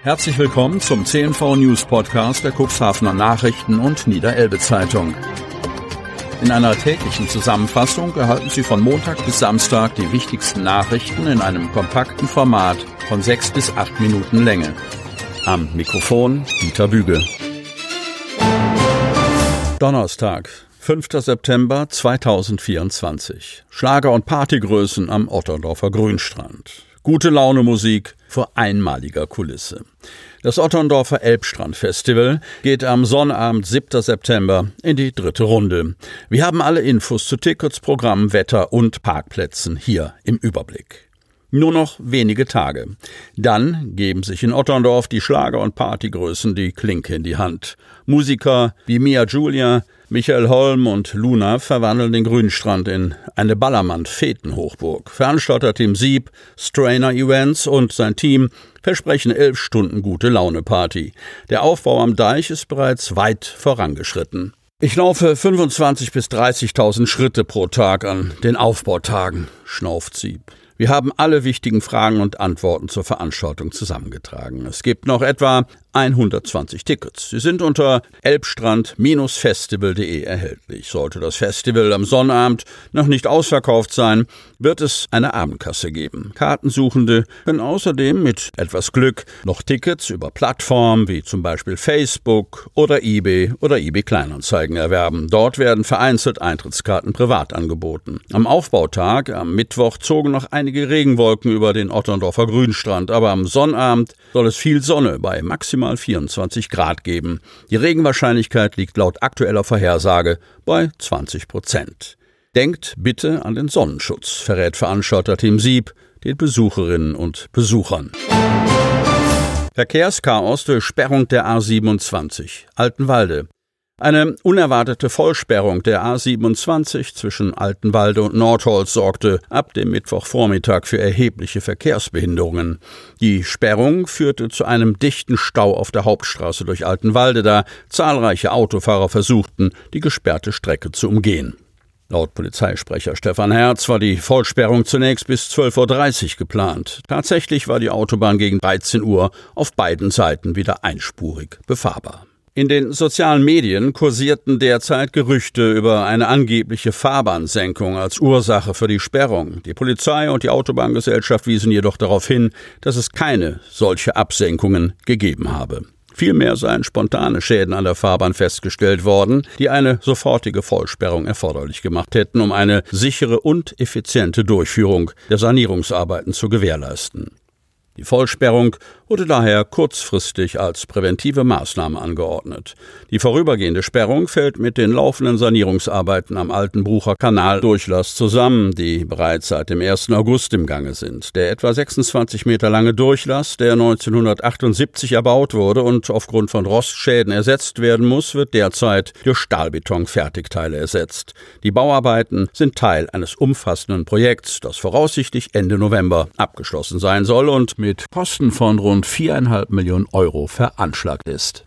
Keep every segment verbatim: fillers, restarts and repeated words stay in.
Herzlich willkommen zum C N V News Podcast der Cuxhavener Nachrichten und Niederelbe Zeitung. In einer täglichen Zusammenfassung erhalten Sie von Montag bis Samstag die wichtigsten Nachrichten in einem kompakten Format von sechs bis acht Minuten Länge. Am Mikrofon Dieter Büge. Donnerstag, fünfter September zweitausendvierundzwanzig. Schlager- und Partygrößen am Otterndorfer Grünstrand. Gute Laune Musik vor einmaliger Kulisse. Das Otterndorfer Elbstrand-Festival geht am Sonnabend, siebter September, in die dritte Runde. Wir haben alle Infos zu Tickets, Programm, Wetter und Parkplätzen hier im Überblick. Nur noch wenige Tage. Dann geben sich in Otterndorf die Schlager- und Partygrößen die Klinke in die Hand. Musiker wie Mia Julia, Michael Holm und Luna verwandeln den Grünstrand in eine Ballermann-Feten-Hochburg. Veranstalter Tim Sieb, Strainer Events und sein Team versprechen elf Stunden gute Laune-Party. Der Aufbau am Deich ist bereits weit vorangeschritten. Ich laufe fünfundzwanzigtausend bis dreißigtausend Schritte pro Tag an den Aufbautagen, schnauft Sieb. Wir haben alle wichtigen Fragen und Antworten zur Veranstaltung zusammengetragen. Es gibt noch etwa hundertzwanzig Tickets. Sie sind unter elbstrand festival punkt de erhältlich. Sollte das Festival am Sonnabend noch nicht ausverkauft sein, wird es eine Abendkasse geben. Kartensuchende können außerdem mit etwas Glück noch Tickets über Plattformen wie zum Beispiel Facebook oder eBay oder eBay Kleinanzeigen erwerben. Dort werden vereinzelt Eintrittskarten privat angeboten. Am Aufbautag, am Mittwoch, zogen noch einige Regenwolken über den Otterndorfer Grünstrand, aber am Sonnabend soll es viel Sonne bei maximal vierundzwanzig Grad geben. Die Regenwahrscheinlichkeit liegt laut aktueller Vorhersage bei zwanzig Prozent. Denkt bitte an den Sonnenschutz, verrät Veranstalter Tim Sieb den Besucherinnen und Besuchern. Verkehrschaos durch Sperrung der A siebenundzwanzig, Altenwalde. Eine unerwartete Vollsperrung der A siebenundzwanzig zwischen Altenwalde und Nordholz sorgte ab dem Mittwochvormittag für erhebliche Verkehrsbehinderungen. Die Sperrung führte zu einem dichten Stau auf der Hauptstraße durch Altenwalde, da zahlreiche Autofahrer versuchten, die gesperrte Strecke zu umgehen. Laut Polizeisprecher Stefan Herz war die Vollsperrung zunächst bis zwölf Uhr dreißig geplant. Tatsächlich war die Autobahn gegen dreizehn Uhr auf beiden Seiten wieder einspurig befahrbar. In den sozialen Medien kursierten derzeit Gerüchte über eine angebliche Fahrbahnsenkung als Ursache für die Sperrung. Die Polizei und die Autobahngesellschaft wiesen jedoch darauf hin, dass es keine solche Absenkungen gegeben habe. Vielmehr seien spontane Schäden an der Fahrbahn festgestellt worden, die eine sofortige Vollsperrung erforderlich gemacht hätten, um eine sichere und effiziente Durchführung der Sanierungsarbeiten zu gewährleisten. Die Vollsperrung wurde daher kurzfristig als präventive Maßnahme angeordnet. Die vorübergehende Sperrung fällt mit den laufenden Sanierungsarbeiten am Altenbrucher Kanaldurchlass zusammen, die bereits seit dem ersten August im Gange sind. Der etwa sechsundzwanzig Meter lange Durchlass, der neunzehnhundertachtundsiebzig erbaut wurde und aufgrund von Rostschäden ersetzt werden muss, wird derzeit durch Stahlbeton-Fertigteile ersetzt. Die Bauarbeiten sind Teil eines umfassenden Projekts, das voraussichtlich Ende November abgeschlossen sein soll und mit Kosten von rund viereinhalb Millionen Euro veranschlagt ist.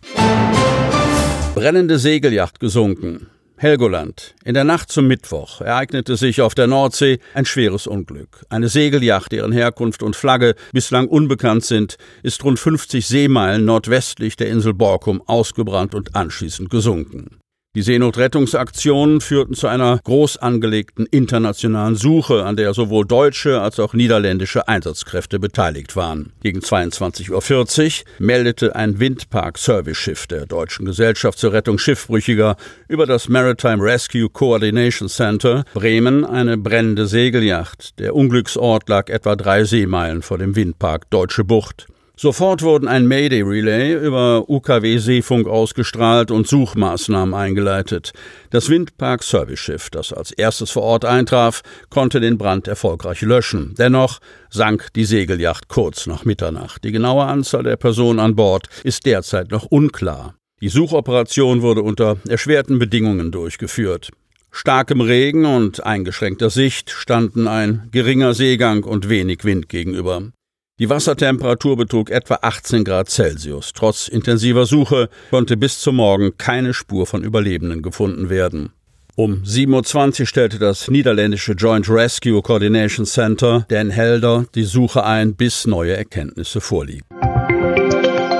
Brennende Segelyacht gesunken. Helgoland. In der Nacht zum Mittwoch ereignete sich auf der Nordsee ein schweres Unglück. Eine Segelyacht, deren Herkunft und Flagge bislang unbekannt sind, ist rund fünfzig Seemeilen nordwestlich der Insel Borkum ausgebrannt und anschließend gesunken. Die Seenotrettungsaktionen führten zu einer groß angelegten internationalen Suche, an der sowohl deutsche als auch niederländische Einsatzkräfte beteiligt waren. Gegen zweiundzwanzig Uhr vierzig meldete ein Windpark-Service-Schiff der Deutschen Gesellschaft zur Rettung Schiffbrüchiger über das Maritime Rescue Coordination Center Bremen eine brennende Segelyacht. Der Unglücksort lag etwa drei Seemeilen vor dem Windpark Deutsche Bucht. Sofort wurden ein Mayday-Relay über U K W-Seefunk ausgestrahlt und Suchmaßnahmen eingeleitet. Das Windpark-Service-Schiff, das als erstes vor Ort eintraf, konnte den Brand erfolgreich löschen. Dennoch sank die Segelyacht kurz nach Mitternacht. Die genaue Anzahl der Personen an Bord ist derzeit noch unklar. Die Suchoperation wurde unter erschwerten Bedingungen durchgeführt. Starkem Regen und eingeschränkter Sicht standen ein geringer Seegang und wenig Wind gegenüber. Die Wassertemperatur betrug etwa achtzehn Grad Celsius. Trotz intensiver Suche konnte bis zum Morgen keine Spur von Überlebenden gefunden werden. Um sieben Uhr zwanzig stellte das niederländische Joint Rescue Coordination Center Den Helder die Suche ein, bis neue Erkenntnisse vorliegen.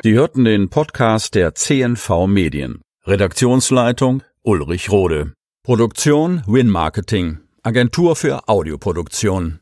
Sie hörten den Podcast der C N V Medien. Redaktionsleitung Ulrich Rode. Produktion Win Marketing, Agentur für Audioproduktion.